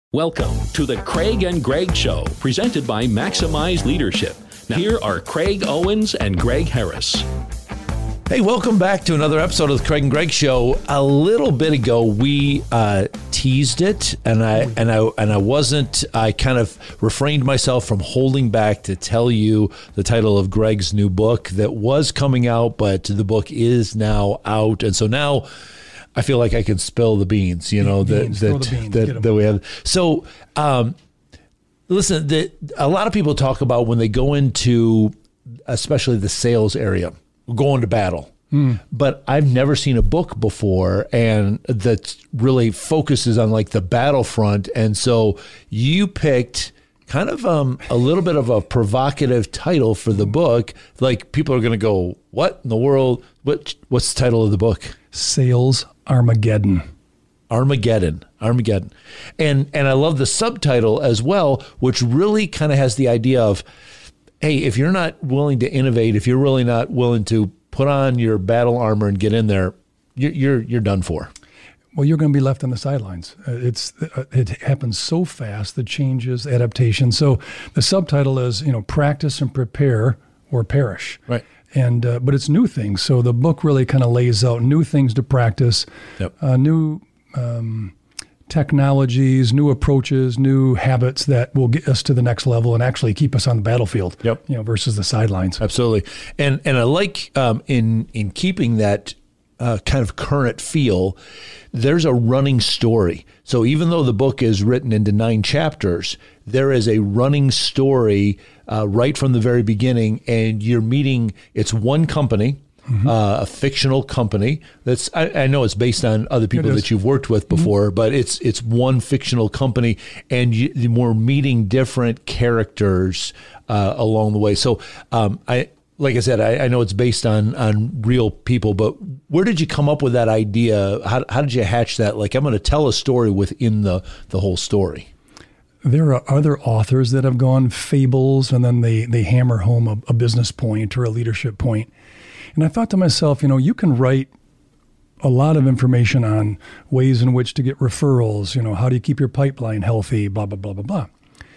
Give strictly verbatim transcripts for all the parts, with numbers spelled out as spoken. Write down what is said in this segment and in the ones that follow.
Welcome to the Craig and Greg Show, presented by Maximize Leadership. Now, here are Craig Owens and Greg Harris. Hey, welcome back to another episode of the Craig and Greg Show. A little bit ago, we uh, teased it, and I and I and I wasn't. I kind of refrained myself from holding back to tell you the title of Greg's new book that was coming out, but the book is now out, and so now I feel like I can spill the beans, you know, beans, that that, beans, that, that we have. So, um, listen, the, a lot of people talk about when they go into, especially the sales area, going to battle. Mm. But I've never seen a book before and that really focuses on like the battlefront. And so you picked kind of um, a little bit of a provocative title for the book. Like people are going to go, what in the world? What What's the title of the book? Sales Armageddon. Armageddon. Armageddon. And and I love the subtitle as well, which really kind of has the idea of, hey, if you're not willing to innovate, if you're really not willing to put on your battle armor and get in there, you're you're, you're done for. Well, you're going to be left on the sidelines. Uh, it's uh, it happens so fast, the changes, adaptation. So the subtitle is, you know, practice and prepare or perish. Right. And uh, but it's new things. So the book really kind of lays out new things to practice, yep. uh, new um, technologies, new approaches, new habits that will get us to the next level and actually keep us on the battlefield. Yep. You know, versus the sidelines. Absolutely. And and I like um, in in keeping that uh, kind of current feel, there's a running story. So even though the book is written into nine chapters, there is a running story uh, right from the very beginning, and you're meeting, it's one company, mm-hmm. uh, a fictional company that's, I, I know it's based on other people that you've worked with before, mm-hmm. but it's it's one fictional company, and you, we're meeting different characters uh, along the way. So um, I, like I said, I, I know it's based on, on real people, but where did you come up with that idea? How, how did you hatch that? Like, I'm going to tell a story within the, the whole story. There are other authors that have gone fables, and then they, they hammer home a, a business point or a leadership point. And I thought to myself, you know, you can write a lot of information on ways in which to get referrals, you know, how do you keep your pipeline healthy, blah, blah, blah, blah, blah.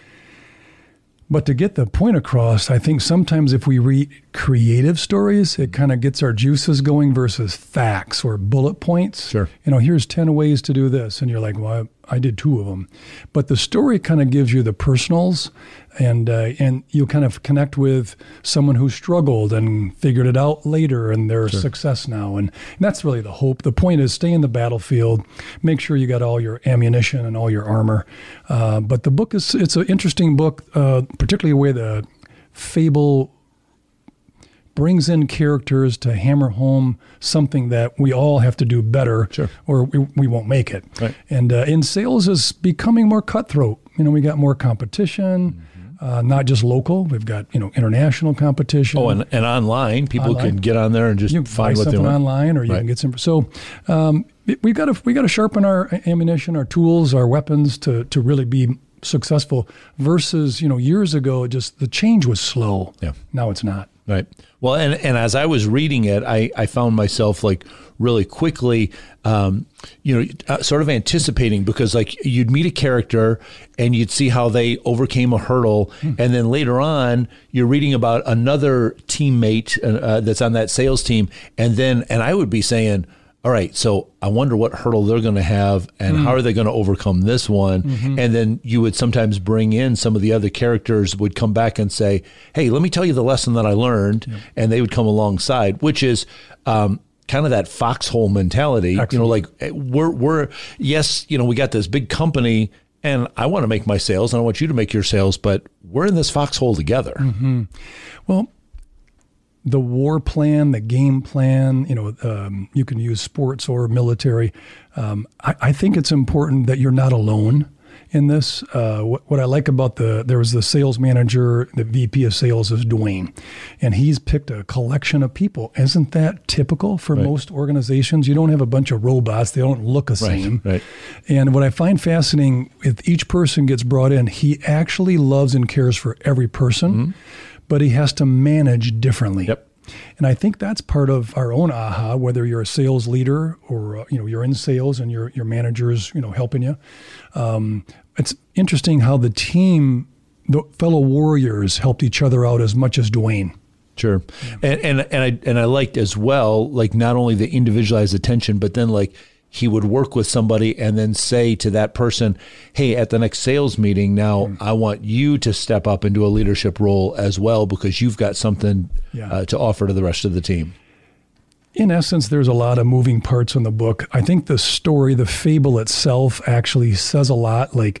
But to get the point across, I think sometimes if we read creative stories, it kind of gets our juices going versus facts or bullet points. Sure. You know, here's ten ways to do this. And you're like, well, I, I did two of them. But the story kind of gives you the personals, and uh, and you kind of connect with someone who struggled and figured it out later, and they're Sure. a success now. And, and that's really the hope. The point is stay in the battlefield, make sure you got all your ammunition and all your armor. Uh, but the book is, it's an interesting book, uh, particularly where the fable brings in characters to hammer home something that we all have to do better, Sure. or we, we won't make it. Right. And uh, in sales is becoming more cutthroat. You know, we got more competition, mm-hmm. uh, not just local. We've got, you know, international competition. Oh, and, and online, people Online. can get on there and just you find buy what they something want. online, or you Right. can get some. So um, we got to we got to sharpen our ammunition, our tools, our weapons to to really be successful. Versus, you know, years ago, just the change was slow. Yeah. Now it's not. Right. Well, and, and as I was reading it, I, I found myself like really quickly, um, you know, uh, sort of anticipating, because like you'd meet a character and you'd see how they overcame a hurdle. Mm. And then later on, you're reading about another teammate uh, that's on that sales team. And then, and I would be saying, all right, so I wonder what hurdle they're going to have and mm. how are they going to overcome this one? Mm-hmm. And then you would sometimes bring in some of the other characters would come back and say, hey, let me tell you the lesson that I learned. Yep. And they would come alongside, which is um, kind of that foxhole mentality. Excellent. You know, like we're, we're, yes, you know, we got this big company and I want to make my sales and I want you to make your sales, but we're in this foxhole together. Mm-hmm. Well, the war plan, the game plan, you know, um, you can use sports or military. Um, I, I think it's important that you're not alone in this. Uh, what, what I like about the, there was the sales manager, the V P of sales is Dwayne, and he's picked a collection of people. Isn't that typical for right. most organizations? You don't have a bunch of robots. They don't look the right. same. Right. And what I find fascinating, if each person gets brought in, he actually loves and cares for every person. Mm-hmm. But he has to manage differently. Yep. And I think that's part of our own aha, whether you're a sales leader or, uh, you know, you're in sales and your your manager's, you know, helping you. Um, it's interesting how the team, the fellow warriors helped each other out as much as Dwayne. Sure. And, and, and I, and I liked as well, like not only the individualized attention, but then like he would work with somebody and then say to that person, hey, at the next sales meeting, now mm. I want you to step up into a leadership role as well, because you've got something yeah. uh, to offer to the rest of the team. In essence, there's a lot of moving parts in the book. I think the story, the fable itself actually says a lot. Like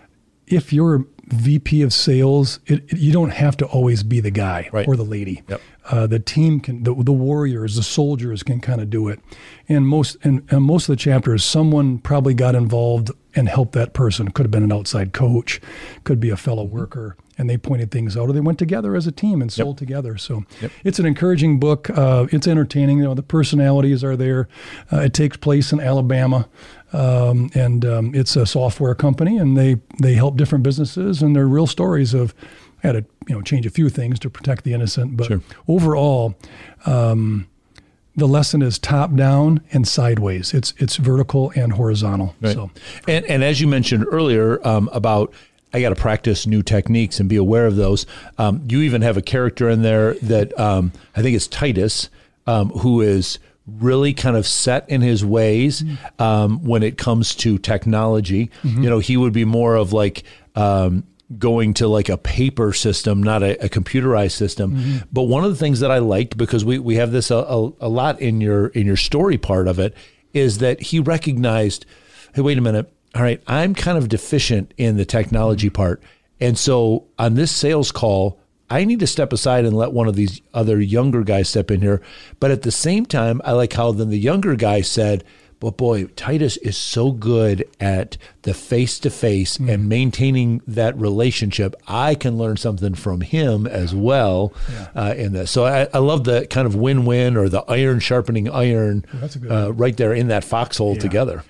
if you're V P of sales, it, it, you don't have to always be the guy right. or the lady. Yep. Uh, the team can, the, the warriors, the soldiers can kind of do it. And most, and, and most of the chapters, someone probably got involved and helped that person. Could have been an outside coach, could be a fellow worker, and they pointed things out, or they went together as a team and sold yep. together. So yep. it's an encouraging book. Uh, it's entertaining. You know, the personalities are there. Uh, it takes place in Alabama. Um, and um, it's a software company, and they, they help different businesses, and they're real stories of, I had to you know change a few things to protect the innocent, but sure. overall, um, the lesson is top down and sideways. It's it's vertical and horizontal. Right. So, and and as you mentioned earlier um, about, I got to practice new techniques and be aware of those. Um, you even have a character in there that um, I think is Titus, um, who is really kind of set in his ways um, when it comes to technology. Mm-hmm. You know, he would be more of like um, going to like a paper system, not a, a computerized system. Mm-hmm. But one of the things that I liked, because we, we have this a, a, a lot in your in your story part of it, is that he recognized, hey, wait a minute. All right, I'm kind of deficient in the technology part. And so on this sales call, I need to step aside and let one of these other younger guys step in here. But at the same time, I like how then the younger guy said, but boy, Titus is so good at the face-to-face mm. and maintaining that relationship. I can learn something from him as well yeah. uh, in this. So I, I love the kind of win-win, or the iron sharpening iron well, that's a good uh, right there in that foxhole yeah. together.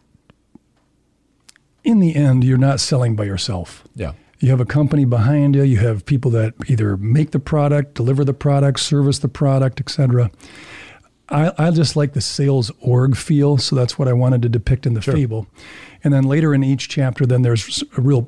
In the end, you're not selling by yourself. Yeah. You have a company behind you. You have people that either make the product, deliver the product, service the product, et cetera. I, I just like the sales org feel, so that's what I wanted to depict in the sure. fable. And then later in each chapter, then there's a real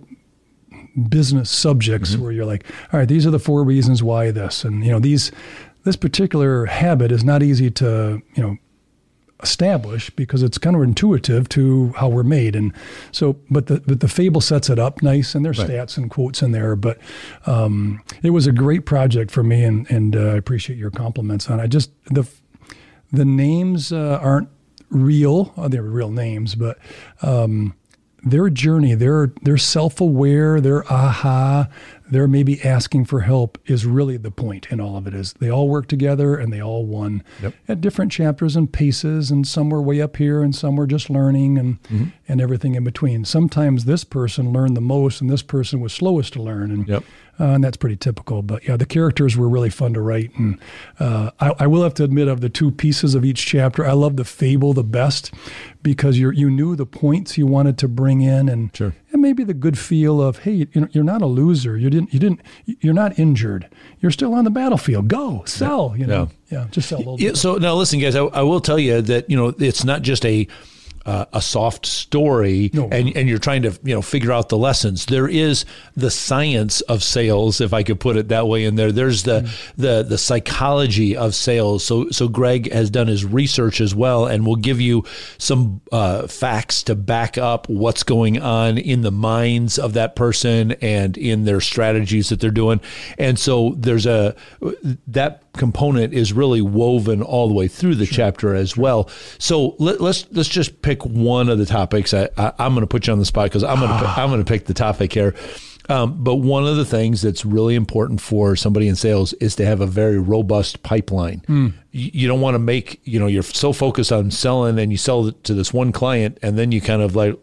business subjects mm-hmm. where you're like, all right, these are the four reasons why this. And, you know, these this particular habit is not easy to, you know, establish, because it's kind of intuitive to how we're made. And so, but the but the fable sets it up nice, and there's right. stats and quotes in there. But um, it was a great project for me, and and uh, I appreciate your compliments on it. I just, the the names uh, aren't real. Oh, they're real names, but um, their journey, their their self-aware, their aha, their maybe asking for help is really the point in all of it. Is they all work together and they all won yep. at different chapters and paces, and some were way up here and some were just learning, and mm-hmm. and everything in between. Sometimes this person learned the most and this person was slowest to learn, and yep. uh, and that's pretty typical. But yeah, the characters were really fun to write, and uh, I, I will have to admit, of the two pieces of each chapter, I love the fable the best, because you you knew the points you wanted to bring in, and sure. and maybe the good feel of, hey, you know, you're not a loser. You didn't you didn't you're not injured. You're still on the battlefield. Go sell. Yeah. You know, yeah. yeah, just sell a little yeah, bit. So now, listen, guys. I, I will tell you that you know it's not just a. Uh, a soft story, no. and, and you're trying to you know figure out the lessons. There is the science of sales, if I could put it that way. In there, there's the mm-hmm. the the psychology of sales. So so Greg has done his research as well, and will give you some uh, facts to back up what's going on in the minds of that person and in their strategies that they're doing. And so there's a that component is really woven all the way through the sure. chapter as well. So let, let's let's just pick one of the topics. I, I, I'm going to put you on the spot because I'm going to I'm going to pick the topic here. Um, but one of the things that's really important for somebody in sales is to have a very robust pipeline. Mm. You, you don't want to make you know you're so focused on selling, and you sell to this one client, and then you kind of like,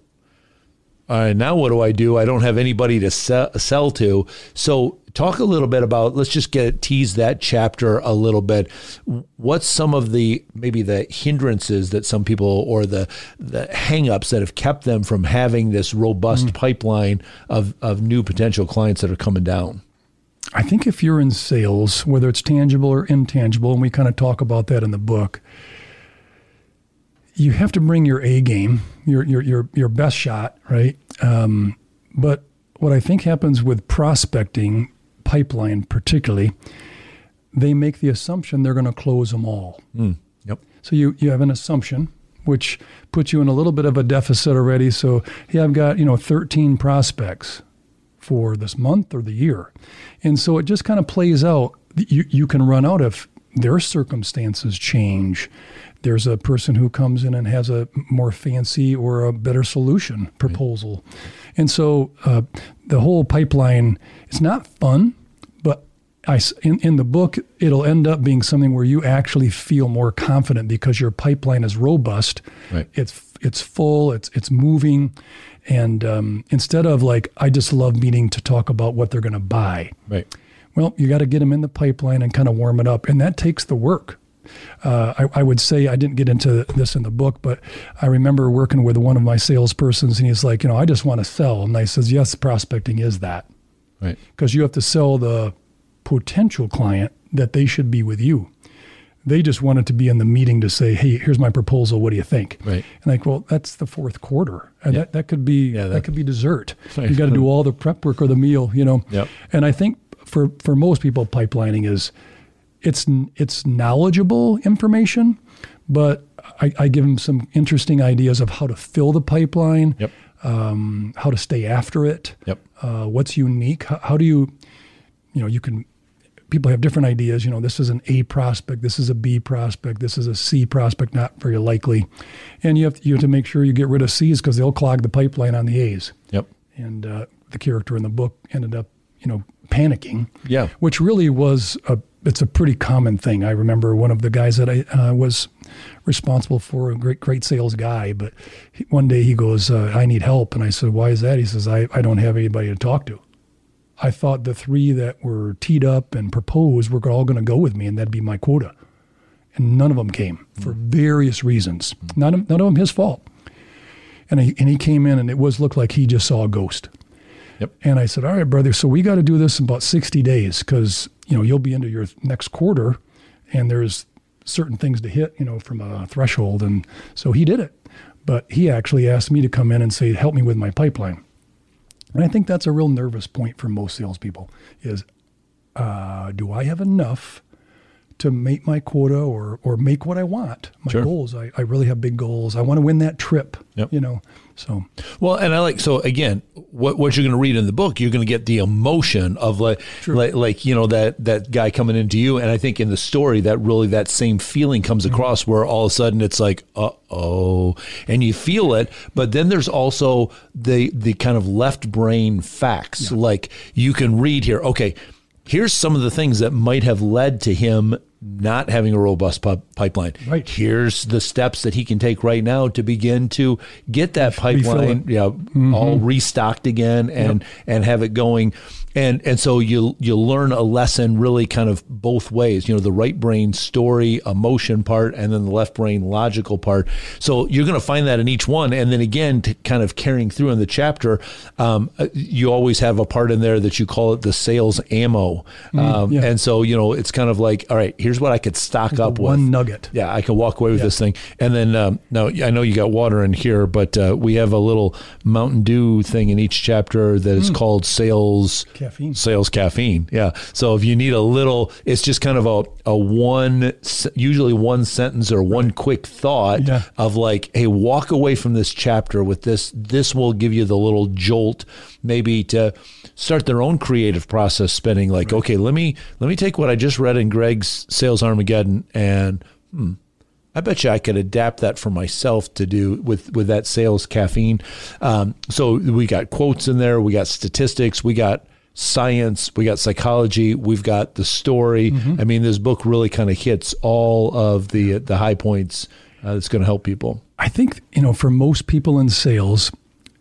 all right, now what do I do? I don't have anybody to sell, sell to. So talk a little bit about, let's just get tease that chapter a little bit. What's some of the, maybe the hindrances that some people, or the, the hangups that have kept them from having this robust mm. pipeline of, of new potential clients that are coming down? I think if you're in sales, whether it's tangible or intangible, and we kind of talk about that in the book, you have to bring your A game, your your your your best shot, right? Um, but what I think happens with prospecting, pipeline particularly, they make the assumption they're going to close them all. Mm, yep. So you, you have an assumption, which puts you in a little bit of a deficit already. So, yeah, I've got, you know, thirteen prospects for this month or the year. And so it just kind of plays out. You, you can run out if their circumstances change. There's a person who comes in and has a more fancy or a better solution proposal. Right. And so uh, the whole pipeline, it's not fun, but I, in, in the book, it'll end up being something where you actually feel more confident because your pipeline is robust. Right. It's it's full, it's it's moving. And um, instead of like, I just love meeting to talk about what they're going to buy. Right. Well, you got to get them in the pipeline and kind of warm it up. And that takes the work. Uh, I, I would say, I didn't get into this in the book, but I remember working with one of my salespersons, and he's like, you know, I just want to sell. And I says, yes, prospecting is that. Right. Because you have to sell the potential client that they should be with you. They just wanted to be in the meeting to say, hey, here's my proposal. What do you think? Right. And like, well, that's the fourth quarter. And Yeah. that, that could be Yeah, that, that- could be dessert. Right. You got to do all the prep work or the meal, you know. Yep. And I think for, for most people, pipelining is it's it's knowledgeable information, but I, I give them some interesting ideas of how to fill the pipeline, Yep. um, how to stay after it, Yep. uh, what's unique, how, how do you, you know, you can, people have different ideas, you know, this is an A prospect, this is a B prospect, this is a C prospect, not very likely. And you have to, you have to make sure you get rid of C's because they'll clog the pipeline on the A's. Yep. And uh, the character in the book ended up, you know, panicking, Yeah. which really was a, it's a pretty common thing. I remember one of the guys that I uh, was responsible for, a great, great sales guy, but he, one day he goes, uh, I need help. And I said, why is that? He says, I, I don't have anybody to talk to. I thought the three that were teed up and proposed were all going to go with me and that'd be my quota. And none of them came for various reasons. None of, none of them his fault. And he, and he came in and it was looked like he just saw a ghost. Yep. And I said, all right, brother, so we got to do this in about sixty days because, you know, you'll be into your next quarter and there's certain things to hit, you know, from a threshold. And so he did it. But he actually asked me to come in and say, help me with my pipeline. And I think that's a real nervous point for most salespeople is, uh, do I have enough to make my quota or or make what I want? My Sure. goals, I, I really have big goals. I want to win that trip, Yep. you know. So Well, and I like, so again, what what you're going to read in the book, you're going to get the emotion of like, Sure. like, like, you know, that, that guy coming into you. And I think in the story that really that same feeling comes Mm-hmm. across where all of a sudden it's like, uh-oh, and you feel it. But then there's also the, the kind of left brain facts. Like you can read here, okay, here's some of the things that might have led to him not having a robust pu- pipeline. Right. Here's the steps that he can take right now to begin to get that Refill pipeline, it. yeah, all restocked again and and have it going. And and so you you learn a lesson really kind of both ways. You know, the right brain story, emotion part, and then the left brain logical part. So you're going to find that in each one. And then again, to kind of carrying through in the chapter, um, you always have a part in there that you call it the sales ammo. Um, yeah. And so, you know, it's kind of like, all right, here's what I could stock the up with. one nugget. Yeah, I can walk away with Yeah. this thing. And then, um, now I know you got water in here, but uh, we have a little Mountain Dew thing in each chapter that is called Sales Caffeine. Sales Caffeine. Yeah. So if you need a little, it's just kind of a, a one, usually one sentence or one quick thought Yeah. of like, hey, walk away from this chapter with this. This will give you the little jolt maybe to start their own creative process spinning. Like, okay, let me, let me take what I just read in Greg's Sales Armageddon and, hmm, I bet you I could adapt that for myself to do with, with that sales caffeine. Um, so we got quotes in there. We got statistics. We got science. We got psychology. We've got the story. I mean, this book really kind of hits all of the, the high points uh, that's going to help people. I think, you know, for most people in sales,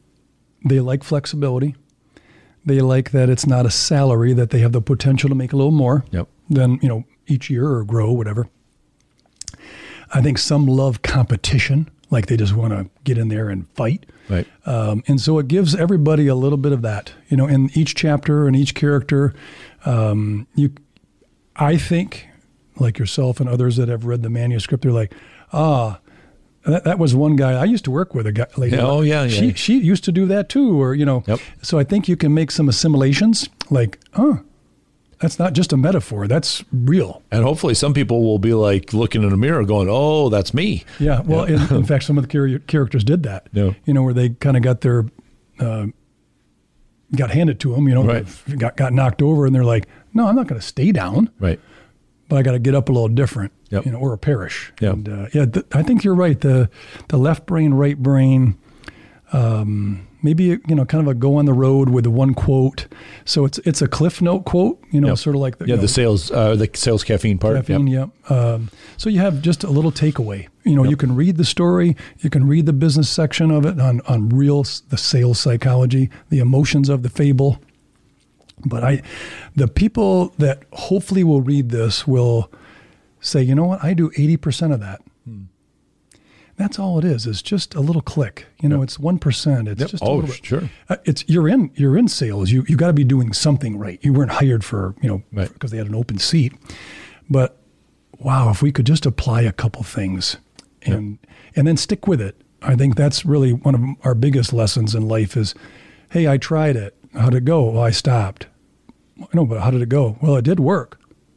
they like flexibility. They like that it's not a salary, that they have the potential to make a little more Yep. than, you know, each year or grow, whatever. I think some love competition. like they just want to get in there and fight. Right. Um, and so it gives everybody a little bit of that, you know, in each chapter and each character. Um, you, I think, like yourself and others that have read the manuscript, they're like, ah, that, that was one guy I used to work with, a guy, lady. Yeah, oh, yeah, yeah. She, she used to do that too, or, you know. Yep. So I think you can make some assimilations like, oh, that's not just a metaphor. That's real. And hopefully some people will be like looking in a mirror going, oh, that's me. Yeah. Well, Yeah. in, in fact, some of the char- characters did that, Yeah. you know, where they kind of got their, uh, got handed to them, you know, Right. got, got knocked over, and they're like, no, I'm not going to stay down, Right. but I got to get up a little different, Yep. you know, or perish. Yep. And uh, yeah, th- I think you're right. The, the left brain, right brain, um, maybe, you know, kind of a go on the road with the one quote. So it's, it's a Cliff Note quote, you know, Yep. sort of like the, Yeah, you know, the sales, uh, the sales caffeine part. caffeine, Yep. yep. Um, so you have just a little takeaway. You know, Yep. you can read the story, you can read the business section of it on, on real, s- the sales psychology, the emotions of the fable. But I, the people that hopefully will read this will say, you know what, I do eighty percent of that. Hmm. That's all it is. It's just a little click. You know, Yep. it's one percent. It's Yep. just a Oh, little bit. sure. Uh, It's you're in you're in sales. You you got to be doing something right. You weren't hired for you know Right. because they had an open seat. But wow, if we could just apply a couple things and and then stick with it. I think that's really one of our biggest lessons in life is, hey, I tried it. How'd it go? Well, I stopped. No, but how did it go? Well, it did work.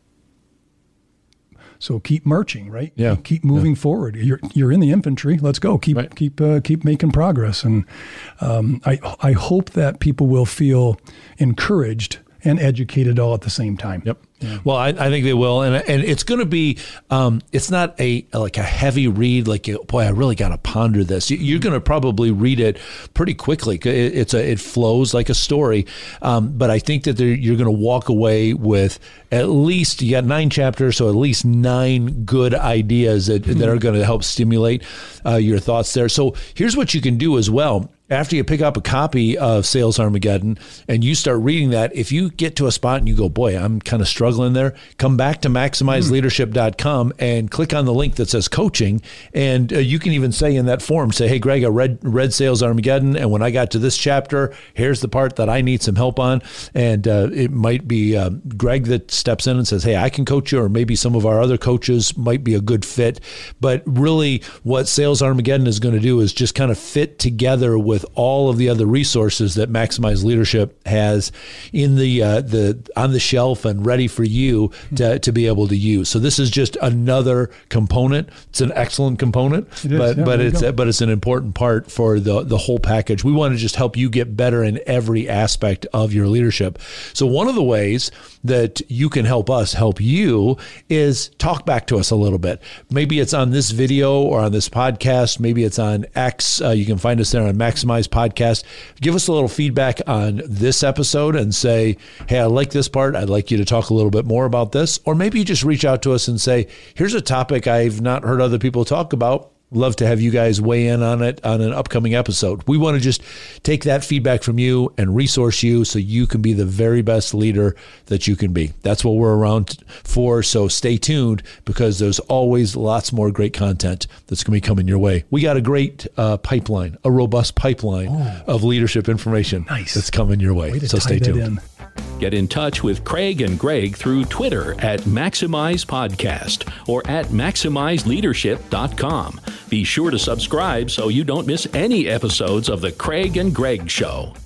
So keep marching, right? Yeah. Keep moving forward. You're you're in the infantry. Let's go. Keep Right. keep uh, keep making progress. And um, I I hope that people will feel encouraged and educated all at the same time. Yep. Well, I, I think they will, and and it's going to be. Um, it's not a like a heavy read. Like, boy, I really got to ponder this. You- You're going to probably read it pretty quickly. It, it's a it flows like a story, um, but I think that there, you're going to walk away with at least you got nine chapters, so at least nine good ideas that that are going to help stimulate uh, your thoughts there. So here's what you can do as well. After you pick up a copy of Sales Armageddon and you start reading that, if you get to a spot and you go, boy, I'm kind of struggling there, come back to maximize leadership dot com and click on the link that says coaching. And uh, you can even say in that form, say, hey, Greg, I read, read Sales Armageddon, and when I got to this chapter, here's the part that I need some help on. And uh, it might be uh, Greg that steps in and says, hey, I can coach you, or maybe some of our other coaches might be a good fit. But really what Sales Armageddon is going to do is just kind of fit together with all of the other resources that Maximize Leadership has in the uh, the on the shelf and ready for you to, to be able to use. So this is just another component. It's an excellent component, It is, but yeah, but there you it's go. but it's an important part for the the whole package. We want to just help you get better in every aspect of your leadership. So one of the ways that you can help us help you is talk back to us a little bit. Maybe it's on this video or on this podcast. Maybe it's on X. Uh, you can find us there on Maximize Podcast. Give us a little feedback on this episode and say, hey, I like this part. I'd like you to talk a little bit more about this. Or maybe you just reach out to us and say, here's a topic I've not heard other people talk about. Love to have you guys weigh in on it on an upcoming episode. We want to just take that feedback from you and resource you so you can be the very best leader that you can be. That's what we're around for. So stay tuned, because there's always lots more great content that's going to be coming your way. We got a great uh, pipeline, a robust pipeline Oh. of leadership information Nice. that's coming your way. Way to So tie stay that tuned. in. Get in touch with Craig and Greg through Twitter at Maximize Podcast or at maximize leadership dot com. Be sure to subscribe so you don't miss any episodes of The Craig and Greg Show.